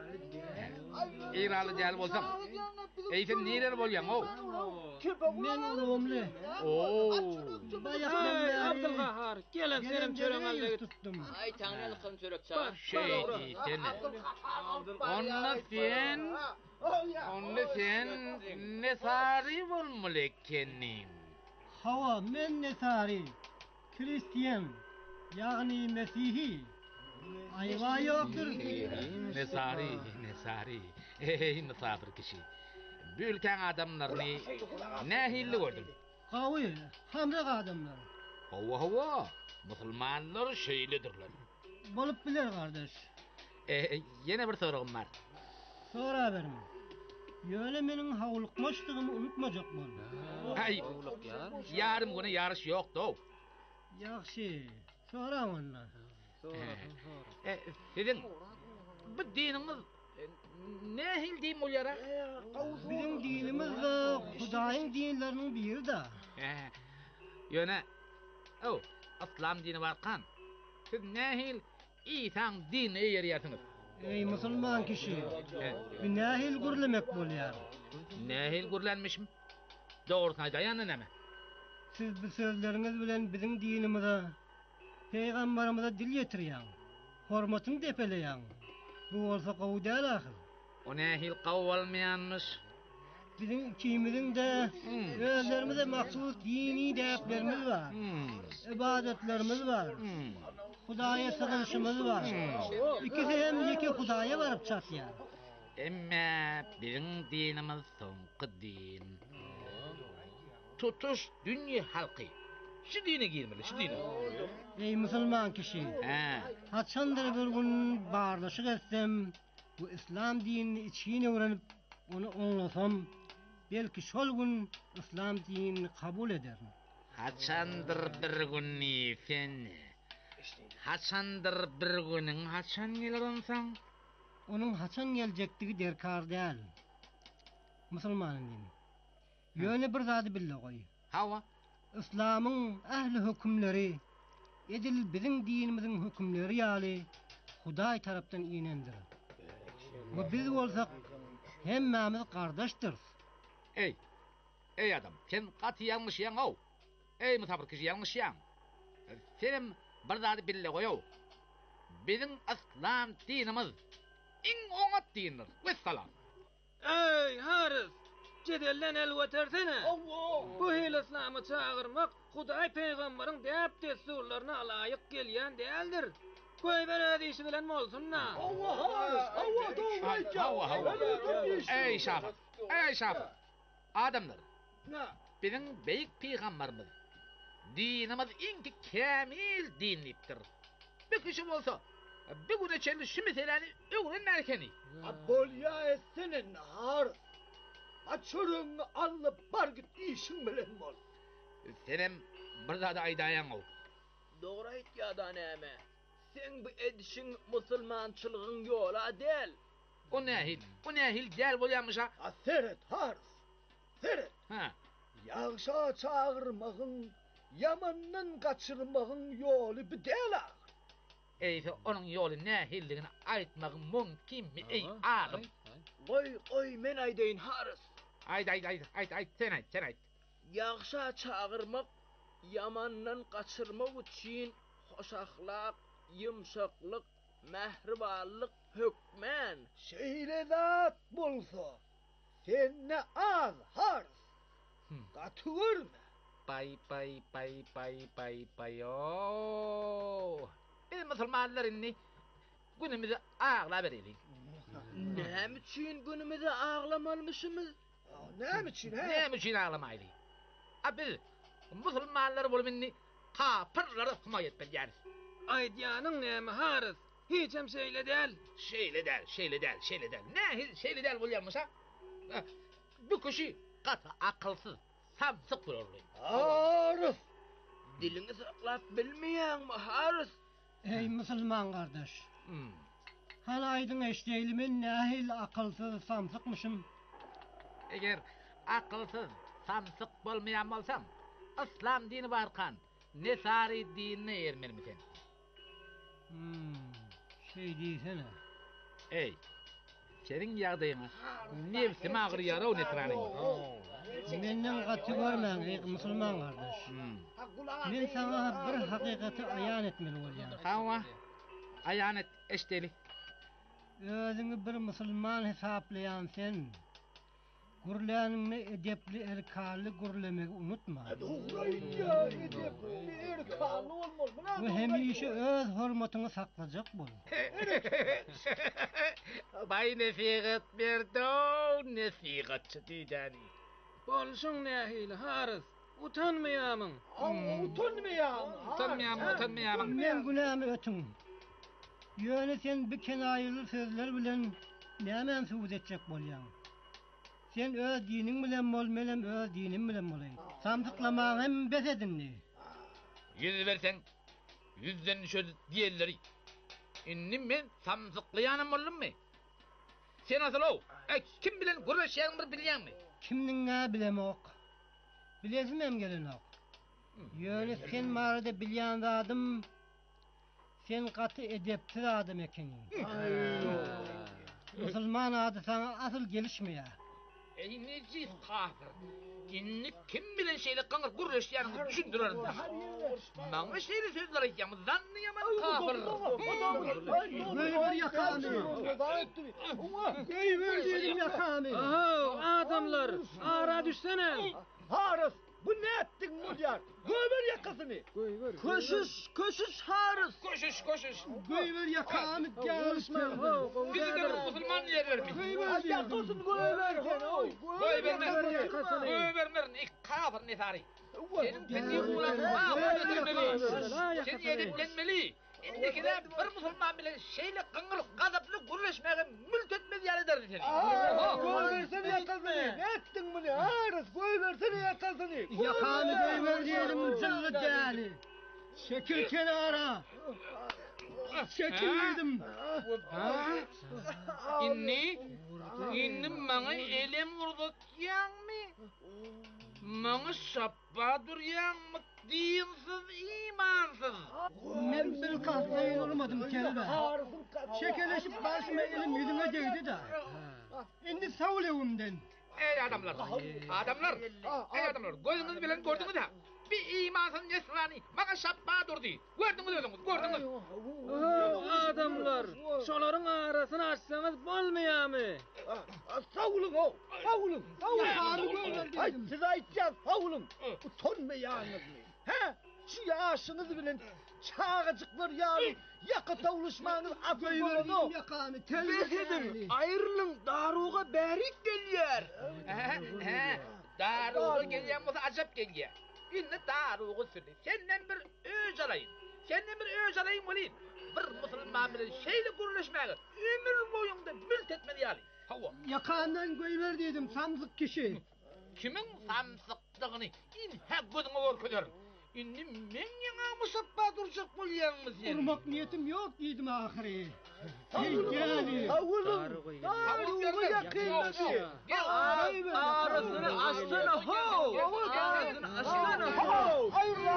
İrarlı değil olsam. Ey sen neler bolyan o? Ben ulumlu. Oo. Bayaktan beri Abdülgahar, gelin senin çöreğine git. tuttum. Ay tanrılığın çörek çağı. Şey değil seni. Onunla sen, onunla sen ne sarı olmalı kendin. Hava men nesari. Hristiyan. Yani Mesihi. Ayva yoktur. Ne sarı, ne sarı. Ey misafir kişi. Bu ülken adamlarını ne hilli gördün? Kavi, hamrak adamlar. Hova hova. Müslümanlar şeylidirler. Bolup bilir kardeş. E, yine bir sorum var. Sonra verim. Yöyle menin havlukmaştığımı unutmayacak bol. Ay, yarım günü yarış yoktu. Yaxşı. Sonra onlar. E, sizin bu dininiz e, ne hil diyeyim o yara? Bizim dinimiz de Hudayın dinlerinin biri de. E, yöne, o, İslam dini varken, siz ne hil İsa'nın dinine yeriyatınız? Ey Müslüman kişi. E, Günahil gürlemek bolýar. ne hil gürlenmişim? Doğrusuna dayanın ama. Siz bu sözleriniz bilen bizim dinimize, Peygamberimize dil yetirýän. Hormatyny depeleýän. Bu bolsa gowy däl ahir. O ne hil kavvalmayanmış? Bizim ikimizin de özlerimize mahsus dini däplerimiz var. Hmm. İbadetlerimiz var. Hmm. Hudaya sığınışımız var. İkisi hem yeki Hudaya varıp çatýar. Emme bizim dinimiz soňky din. Tutuş dünya halkı. Şu dine girmeli, şu dine. Ey Müslüman kişi. He. Haçandır bir gün barlaşık etsem, bu İslam dinini içine öğrenip onu anlasam, belki şol gün İslam dinini kabul ederim. Haçandır bir gün nifen. Haçandır bir günün haçan gelir onsan. Onun haçan gelecektiği derkar değil. Müslümanın dini. Yöne bir zadi bille koy. Hava. İslam'ın ehli hükümleri edil bizim dinimizin hükümleri ýaly Hudaý tarapdan inendir. Bu biz bolsak hemmemiz kardeşdir. Ey, ey adam, sen katı yanlış yan o. Ey musafir kişi yanlış yan. Senin bir zady bille koyav. Bizim İslam dinimiz in oňat dindir. Vesselam. Ey Haris, jedellen el wetersene. Allah! Bu hil İslam'ı çağırmak Hudaý peýgamberiň däp desturlaryna alaýyk gelýän däldir. Koy ber edişi bilen bolsunna. Allah Haris, Allah doğru Allah Allah. Ey şafak, ey şafak. Adamlar. Bizim beýik peýgamberimiz dinimiz inki kamil dinlikdir. Bir kişi bolsa bir güne çelli şu meseleni öwrenmärkeni. Bolya etsene Haris. Açırın alıp bar git işin bilen bol. Senem bir zada aýdaýan o. Doğru aýtýar näme? Sen bu edişin musulmançylygyň ýola del. O nähil, o nähil däl bolýanmyşa? Seret Haris. Seret. Ha. Ýagşa çağırmagyň, yamandan gaçyrmagyň ýoly bir däl. Eýse onun ýoly nähilligini aýtmagyň mümkinmi ey agym? Oy, oy men aýdaýyn Haris. Aýt, aýt, aýt, aýt, aýt, sen aýt, sen aýt. Ýagşa çağırmak, yamandan gaçyrmak üçin hoş ahlak, yumşaklyk, mehribanlyk hökmen. Şeýle zat bolsa, sen ne az Haris. Gaty görme. Pay, pay, pay, pay, pay, pay, ooo. Biz musulmanlar inni günümüzü ağla bereli. Näme üçin günümüzü ağlamalmışymyz? Näme üçin he? Näme üçin ağlamaýly? A biz musulmanlar bolup inni kapyrlary himoya etmeliýäris. Aýdýanyň näme Haris? Hiç hem şeýle däl. Şeýle däl, şeýle däl, şeýle däl. Nähil şeýle däl bolýarmyşa? Bu kişi gaty akylsyz, samsyk bolýar. Haris, Dilini saklap bilmeýänmi Haris? Ey musulman kardeş. Hmm. Hala aydın eşdeýlimin nähil akylsyz samsykmyşym. Eger akylsyz, samsyk bolmaýan bolsam, İslam dini barkan, Nesari dinine ermelmisin. Hmm. Şey diýsene. Ey, senin ýagdaýyňa nefsim agyrýar o Nesrani. Menden gaty görmäň ey musulman kardeş. Men sana bir hakykaty aýan etmeli bolýan. Hawa, aýan et eşdeli. Özüňi bir musulman hesaplayan sen, gurlanyňy edepli erkali gurlemek unutma. edepli erkali bolmaly. Bu hemişe öz hormatyny saklajak bol. Bay nesihat berdi, nesihatçı diýdäni. Bolşuň nähili Haris? Utanmaýamyň. Utanmaýam. Utanmaýam, utanmaýam. Men günämi ötüň. Ýöne sen bir kenaýyly sözler bilen nämen söz etjek bolýan. Sen öz diniň bilen bol, menem öz dinim bilen bolaýyn. Samsyklamaň hem besedinni. Yüz versen, yüzden şöyle diğerleri. Inni men samsyklayanam bolummy? Sen asıl o, e, kim bilen gurlaşýan bir bilýänmi? Kimniň nä bilemok? Bilesim hem gelenok. Ýöne sen marada bilýän zadym, sen gaty edepsiz adam ekeniň. Musulman ady sana asyl gelişmeýär. Ey necis kafir. Inni kim bilen şeýle gaňyr gurlaşýanyny düşündirer. Maňa şeýle sözler aýtýam, zannyýaman kafir. Böyle bir yakamy. Ey verdiğim yakamy. Aha, adamlar, ara düşsene. Haris, bu ne ettin mulyar? Gömer yakasyny. Koşuş, koşuş Haris. Koşuş, koşuş. Göver yakamy gelişme. Bizden musulman ýerlermi? Yakasyn gömerken oy. Goy bermer. Goy bermer. Ik kafir nesari. Senin petin ulan kafir getirmeli. Sen edeplenmeli. Indikide bir musulman bilen şeýle gaňyr gazaply gurlaşmagy mültetmez ýalydyr seni. Gömersene yakasyny. Ne ettin bunu Haris? Gömersene yakasyny. Yakamy göver diýelim jylly däli. Çekil kenara. Çekil dedim. Inni, inni maňa elem urdatýanmy? Maňa şappa durýanmy? dinsiz, imansız. Men bir kasayın olmadım kelbe. Şekeleşip başıma elim yüzüme değdi de. Şimdi savul evimden. Ey adamlar, adamlar, ey adamlar, gözünüz bilen gördünüz ha. Bir imansız nesrani, bana şappa durdu. Gördünüz özünüz, gördünüz. Adamlar, şoların arasını açsanız bolmaýar mı? Savulun o, savulun, savulun. Ay, siz aytacağız, savulun. Utanmayağınız mı? He? Şu yaşınız bilen çağacıklar yani yaka tavuluşmanız atıl bolonu. Yakanı, Besedin, ayrılın, daruğa berik gelyer. He, he, daruğa gelýän bolsa ajap gelýär. Indi daruğa sürdi. Senden bir öz alayın. Senden bir öz alayın bolýan. Bir musulman bilen şeýle guruluşmagy ömür boýunda bült etmeli ýaly. Hawa. Yakandan göýber dedim samsyk kişi. Kimin samsyklygyny in hak gözüňe görkezler. Indi men ýa musappa durjak bolýanmyz ýa. Durmak niyetim yok dedim ahiri. Gel. Savulun, daruğa yakınlaşın. Arasını açsana ho! Arasını açsana ho!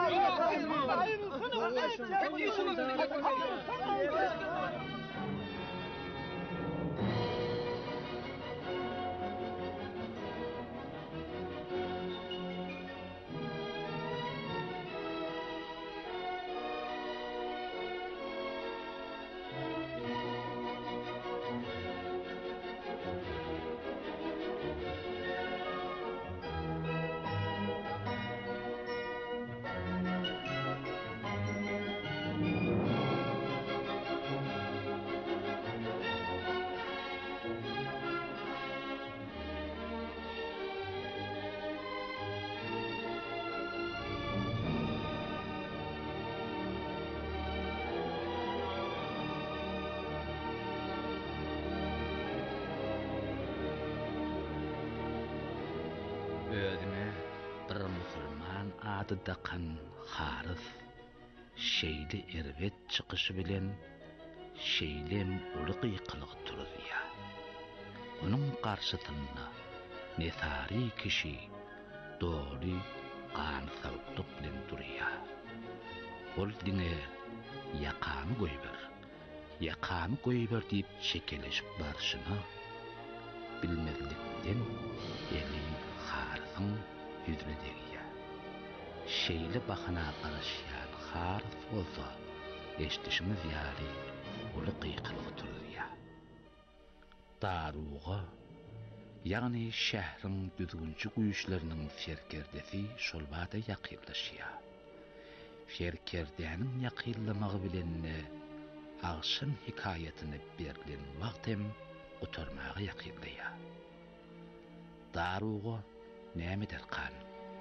Özüme bir musulman ady dakan Harys şeýle erwet çykyşy bilen şeýlem uly gıýkylygy turýar. Onuň garşysynda nesari kişi dogry gansawlyk bilen durýar. Ol diňe ýakany goýber, ýakany goýber diýip şekeleşip barşyna bilmezlikden eli Harysyň ýüzüne degýär. Şeýle bahana garaşýan Harys bolsa, eşdişimiz ýaly uly gıýkylygy turýar. Daruğa, ýagny şähriň düzgünçi güýçleriniň serkerdesi şol bada ýakyrlaşýar. Serkerdäniň ýakyrlamagy bilen agşyn hikaýatyny berilen wagtem oturmagy ýakyrlaýar. Daruğa näme derkan?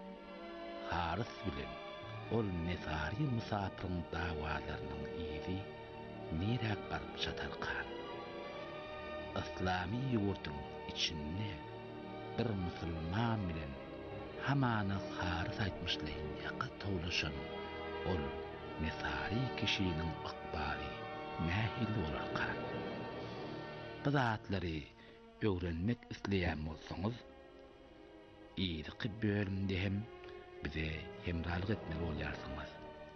Harys bilen ol nesari musapyryň dawalarynyň ýeri nirak baryp çatarkan. Islami ýurtyň içinde bir musulman bilen hamana Harys aýtmyşlaryň ýaka tawlaşan ol nesari kişiniň akbary nähil bolarkan. Bu zatlary öwrenmek isleýän bolsaňyz, ýyky bölümde hem bize hemralyk etmeli bolýarsyňyz.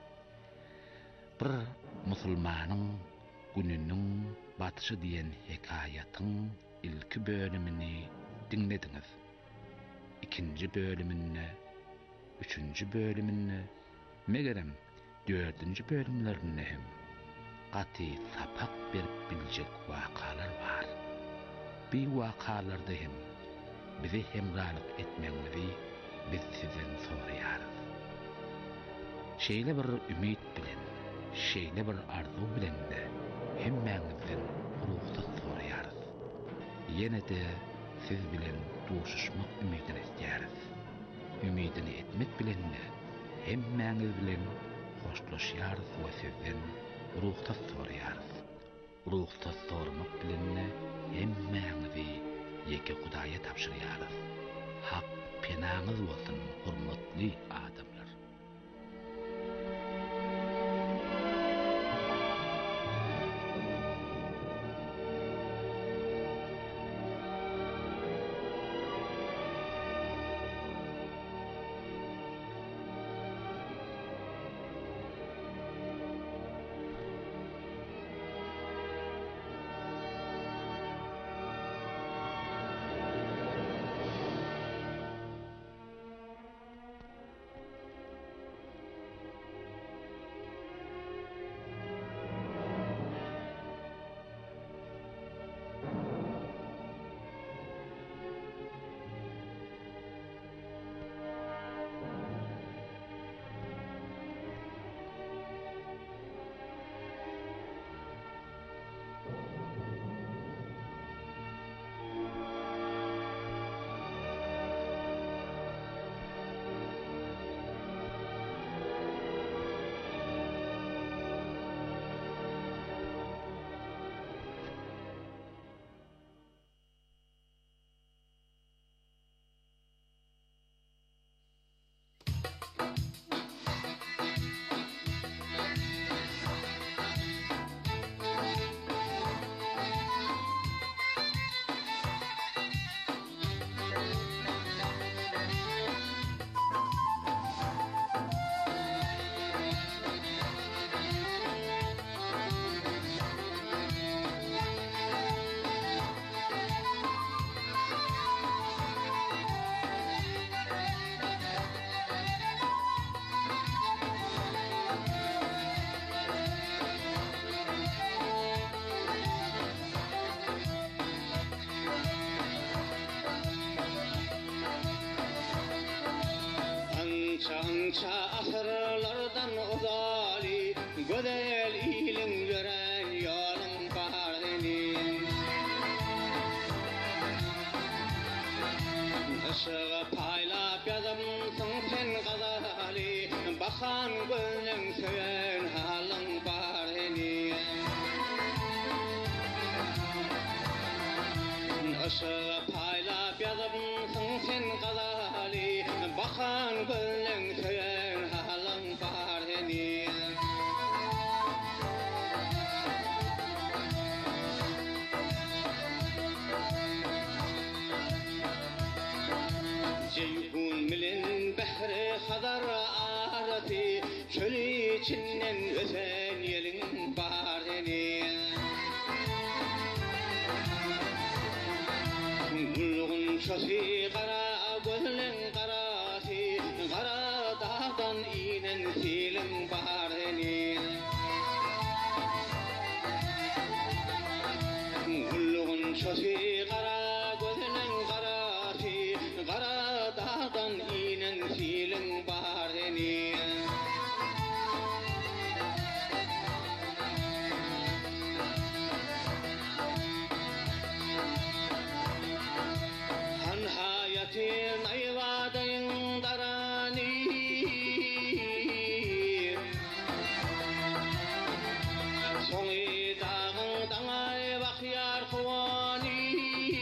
Bir musulmanyň gününiň batyşy diýen hekaýatyň ilki bölümini dinlediňiz. İkinji bölümini, üçünji bölümini, megerem dördünji bölümlerini hem gaty sapak berip biljek wakalar bar. Bu wakalarda hem bize hemralyk etmeňizi biz sizden soraýarys. Şeýle bir ümit bilen, şeýle bir arzu bilen de hemmäňizden ruhsat soraýarys. Ýene de siz bilen duşuşmak ümidini isleýäris. Ümidini etmek bilen de hemmäňiz bilen hoşlaşýarys we sizden ruhsat soraýarys. Ruhsat sormak bilen de hemmäňizi ýeke Hudaýa tapşyrýarys. Hak penaňyz bolsun, hurmatly adamlar. Çança asırlardan uzali Gözel ilin gören yolun baharinin Işığı paylap yazımsın sen gazali Bakan gönlün söyün halın baharinin Işığı paylap yazımsın sen gazali Bakan gönlün söyün halın baharinin Ceyhun milin behri hadar arati Çöl içinden öten yelin baharinin Gulluğun çosi kara gönlün karasi Kara dağdan inen silin baharinin Gulluğun çosi kara gönlün karasi Kara dağdan inen silin baharinin Hayatin ayvadın darani Soği dağın dağay bakyar kuvani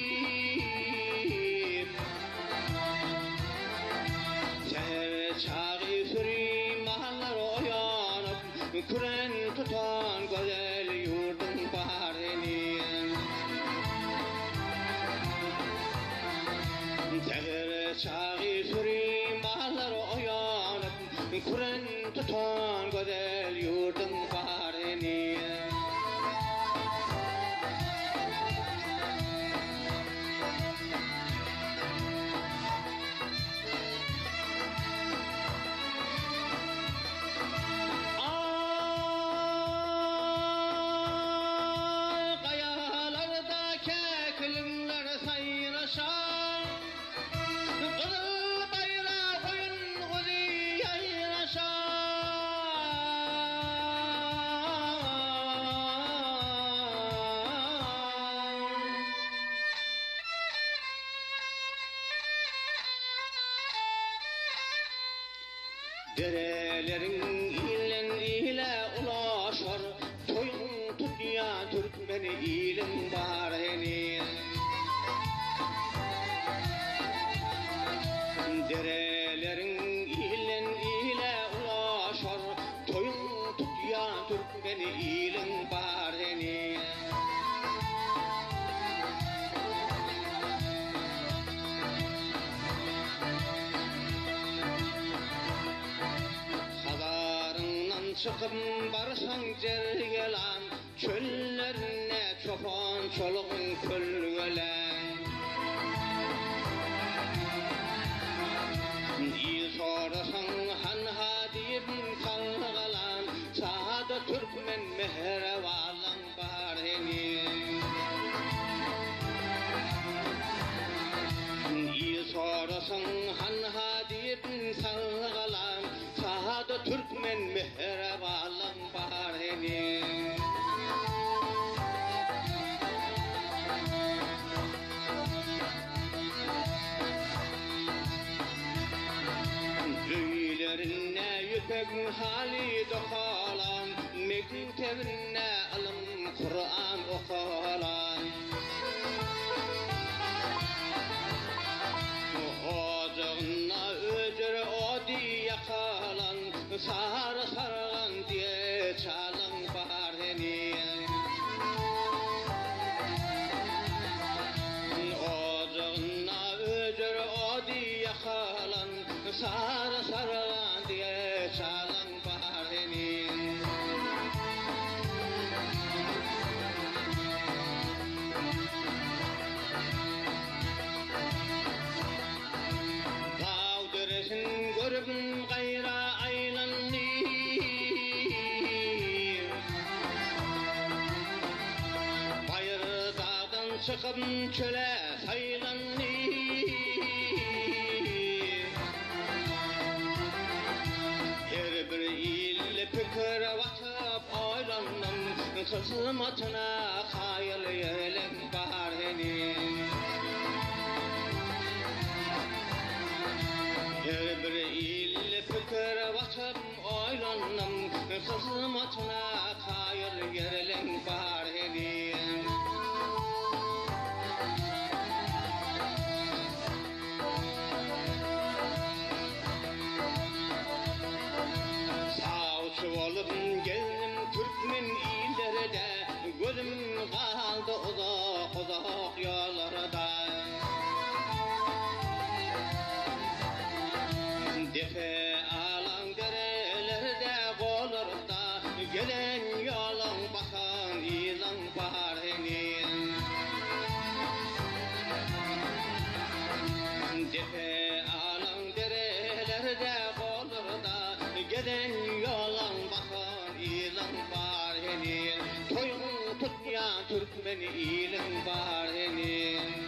Seher çağı sürü mahallar oyanıp Küren tutan güzel yurdun baharinin Seher çağı sürü mahallar oyanıp Küren tutan güzel yurdun baharinin Derelerin ilen ile ulaşar Toyun tutya Türkmen ilin baharinin Derelerin ilen ile ulaşar Toyun tutya Türkmen ilin baharinin Çıkıp barsan cergelan Çöllerine çopan çoluğun kölgelan İyi sorasan han hadiyim kalgalan Sağda Türkmen mehrevalan baharinin İyi sorasan han hadiyim kalgalan Sağda Türkmen mehrevalan baharinin Öylerine yüpek hali dokalan Mektebine alım Kur'an okalan Ocağına ödür o diyak çıkıp çöle saylandı. Her bir il fikir vatıp aylandım, kızmatına hayal yelek bahar henin. Her bir il fikir vatıp aylandım, kızmatına hayal yelek bahar henin. Olup geldim Türkmen illerde, gözüm kaldı uzak uzak yollarda. Defe alan derelerde kollarda, gelen yolun bakan ilan baharinin. Defe alan derelerde kollarda, gelen yolun toyun tutmayan Türkmen ilin var henin.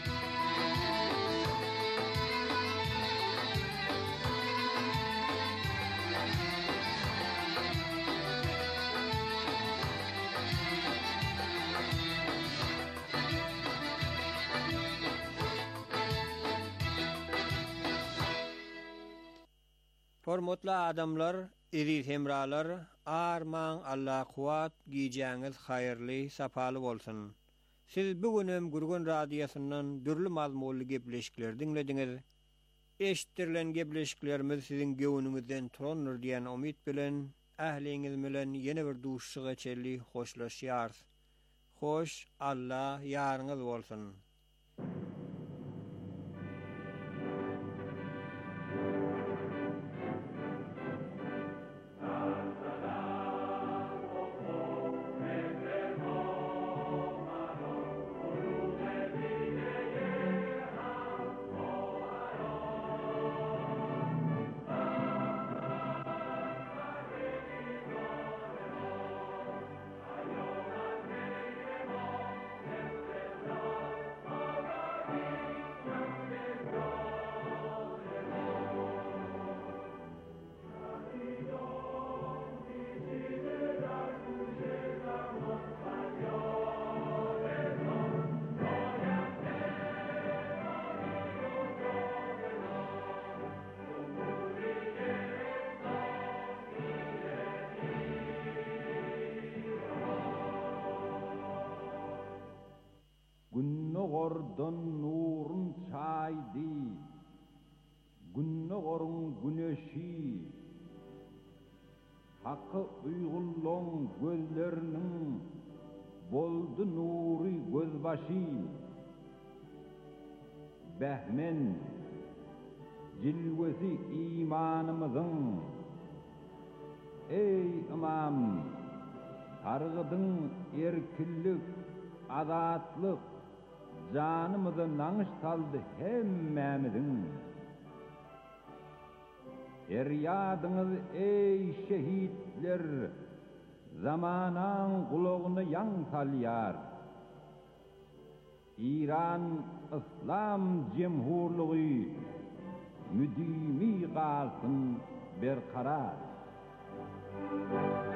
Hormatly adamlar, iri hemralar, arman Allah kuvat giyeceğiniz hayırlı, sapalı bolsun. Siz bugünem Gurgun Radyosu'ndan dürlü mazmullu gepleşikler dinlediniz. Eşittirlen gepleşiklerimiz sizin gönlünüzden turanır diyen umit bilen, ähliniz bilen yeni bir duşşy geçerli hoşlaşýars. Hoş, Allah yarınız bolsun. Günnogordan nurun çaydı, günnogorun güneşi, hakkı uygullan gözlerinin boldu nuri gözbaşı. Behmen cilvesi imanımızın, ey imam, targıdın erkillik, azatlık, canımızı nanış saldı hemmemizin. Feryadınız ey şehitler, zamanan kulağını yan salyar. İran İslam Cemhurluğu müdimi kalsın berkarar.